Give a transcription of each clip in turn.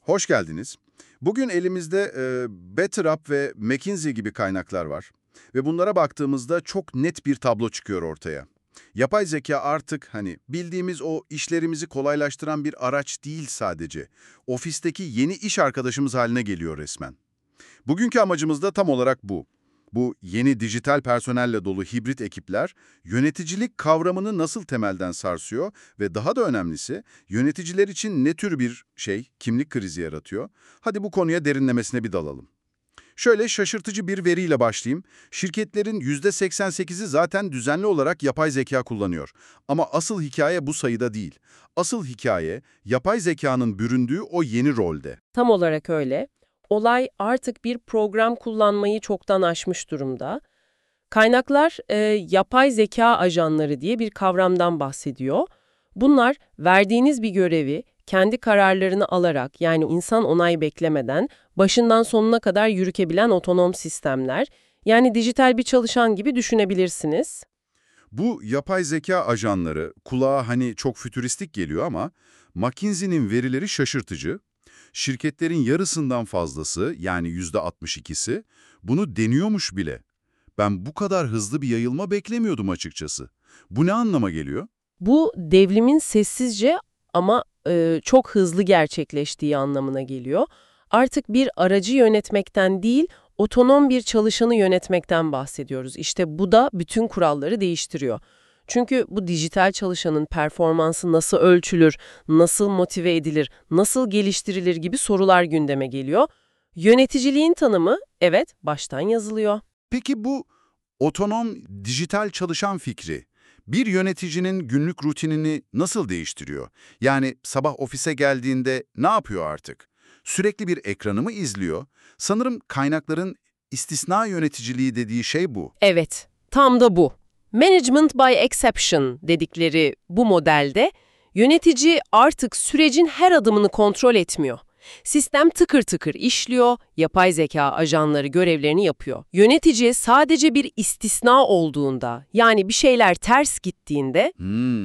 Hoş geldiniz. Bugün elimizde BetterUp ve McKinsey gibi kaynaklar var. Ve bunlara baktığımızda çok net bir tablo çıkıyor ortaya. Yapay zeka artık bildiğimiz o işlerimizi kolaylaştıran bir araç değil sadece. Ofisteki yeni iş arkadaşımız haline geliyor resmen. Bugünkü amacımız da tam olarak bu. Bu yeni dijital personelle dolu hibrit ekipler yöneticilik kavramını nasıl temelden sarsıyor ve daha da önemlisi yöneticiler için ne tür bir kimlik krizi yaratıyor? Hadi bu konuya derinlemesine bir dalalım. Şöyle şaşırtıcı bir veriyle başlayayım. Şirketlerin %88'i zaten düzenli olarak yapay zeka kullanıyor. Ama asıl hikaye bu sayıda değil. Asıl hikaye yapay zekanın büründüğü o yeni rolde. Tam olarak öyle. Olay artık bir program kullanmayı çoktan aşmış durumda. Kaynaklar yapay zeka ajanları diye bir kavramdan bahsediyor. Bunlar verdiğiniz bir görevi kendi kararlarını alarak yani insan onay beklemeden başından sonuna kadar yürütebilen otonom sistemler. Yani dijital bir çalışan gibi düşünebilirsiniz. Bu yapay zeka ajanları kulağa çok fütüristik geliyor ama McKinsey'nin verileri şaşırtıcı. Şirketlerin yarısından fazlası yani %62'si bunu deniyormuş bile. Ben bu kadar hızlı bir yayılma beklemiyordum açıkçası. Bu ne anlama geliyor? Bu devrimin sessizce ama çok hızlı gerçekleştiği anlamına geliyor. Artık bir aracı yönetmekten değil, otonom bir çalışanı yönetmekten bahsediyoruz. İşte bu da bütün kuralları değiştiriyor. Çünkü bu dijital çalışanın performansı nasıl ölçülür, nasıl motive edilir, nasıl geliştirilir gibi sorular gündeme geliyor. Yöneticiliğin tanımı, evet, baştan yazılıyor. Peki bu otonom dijital çalışan fikri bir yöneticinin günlük rutinini nasıl değiştiriyor? Yani sabah ofise geldiğinde ne yapıyor artık? Sürekli bir ekranı mı izliyor? Sanırım kaynakların istisna yöneticiliği dediği şey bu. Evet, tam da bu. Management by exception dedikleri bu modelde yönetici artık sürecin her adımını kontrol etmiyor. Sistem tıkır tıkır işliyor, yapay zeka ajanları görevlerini yapıyor. Yönetici sadece bir istisna olduğunda, yani bir şeyler ters gittiğinde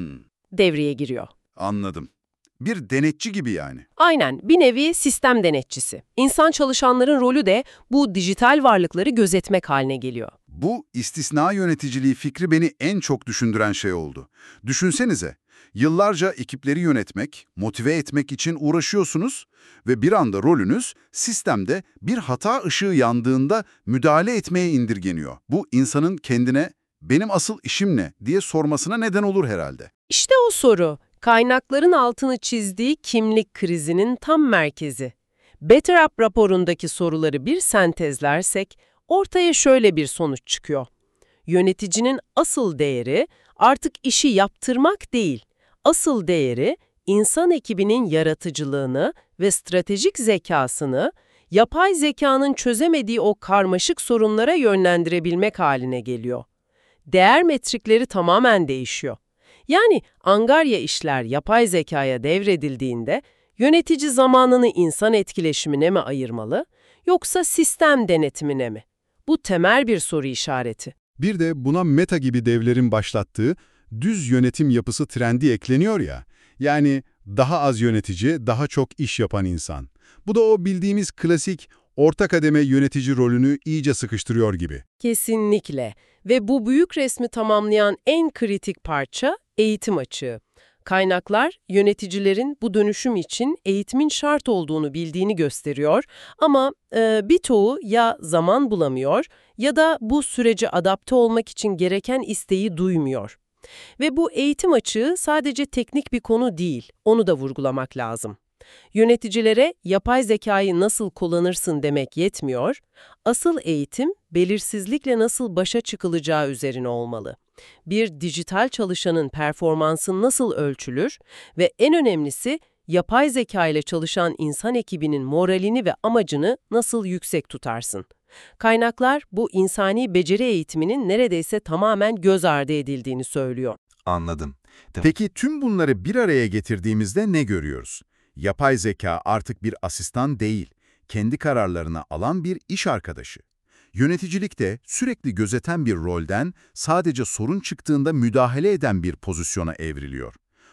devreye giriyor. Anladım. Bir denetçi gibi yani. Aynen, bir nevi sistem denetçisi. İnsan çalışanların rolü de bu dijital varlıkları gözetmek haline geliyor. Bu istisna yöneticiliği fikri beni en çok düşündüren şey oldu. Düşünsenize, yıllarca ekipleri yönetmek, motive etmek için uğraşıyorsunuz ve bir anda rolünüz sistemde bir hata ışığı yandığında müdahale etmeye indirgeniyor. Bu insanın kendine "benim asıl işim ne?" diye sormasına neden olur herhalde. İşte o soru, kaynakların altını çizdiği kimlik krizinin tam merkezi. BetterUp raporundaki soruları bir sentezlersek, ortaya şöyle bir sonuç çıkıyor. Yöneticinin asıl değeri artık işi yaptırmak değil, asıl değeri insan ekibinin yaratıcılığını ve stratejik zekasını, yapay zekanın çözemediği o karmaşık sorunlara yönlendirebilmek haline geliyor. Değer metrikleri tamamen değişiyor. Yani angarya işler yapay zekaya devredildiğinde yönetici zamanını insan etkileşimine mi ayırmalı yoksa sistem denetimine mi? Bu temel bir soru işareti. Bir de buna Meta gibi devlerin başlattığı düz yönetim yapısı trendi ekleniyor ya. Yani daha az yönetici, daha çok iş yapan insan. Bu da o bildiğimiz klasik orta kademe yönetici rolünü iyice sıkıştırıyor gibi. Kesinlikle. Ve bu büyük resmi tamamlayan en kritik parça eğitim açığı. Kaynaklar, yöneticilerin bu dönüşüm için eğitimin şart olduğunu bildiğini gösteriyor ama birçoğu ya zaman bulamıyor ya da bu sürece adapte olmak için gereken isteği duymuyor. Ve bu eğitim açığı sadece teknik bir konu değil, onu da vurgulamak lazım. Yöneticilere yapay zekayı nasıl kullanırsın demek yetmiyor, asıl eğitim belirsizlikle nasıl başa çıkılacağı üzerine olmalı. Bir dijital çalışanın performansı nasıl ölçülür ve en önemlisi yapay zeka ile çalışan insan ekibinin moralini ve amacını nasıl yüksek tutarsın? Kaynaklar bu insani beceri eğitiminin neredeyse tamamen göz ardı edildiğini söylüyor. Anladım. Peki tüm bunları bir araya getirdiğimizde ne görüyoruz? Yapay zeka artık bir asistan değil, kendi kararlarını alan bir iş arkadaşı. Yöneticilikte sürekli gözeten bir rolden sadece sorun çıktığında müdahale eden bir pozisyona evriliyor.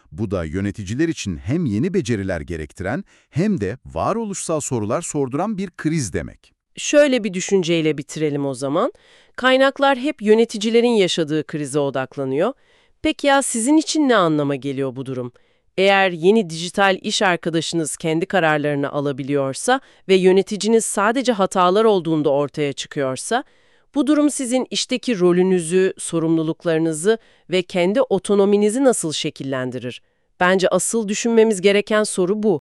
Bu da yöneticiler için hem yeni beceriler gerektiren hem de varoluşsal sorular sorduran bir kriz demek. Şöyle bir düşünceyle bitirelim o zaman. Kaynaklar hep yöneticilerin yaşadığı krize odaklanıyor. Peki ya sizin için ne anlama geliyor bu durum? Eğer yeni dijital iş arkadaşınız kendi kararlarını alabiliyorsa ve yöneticiniz sadece hatalar olduğunda ortaya çıkıyorsa, bu durum sizin işteki rolünüzü, sorumluluklarınızı ve kendi otonominizi nasıl şekillendirir? Bence asıl düşünmemiz gereken soru bu.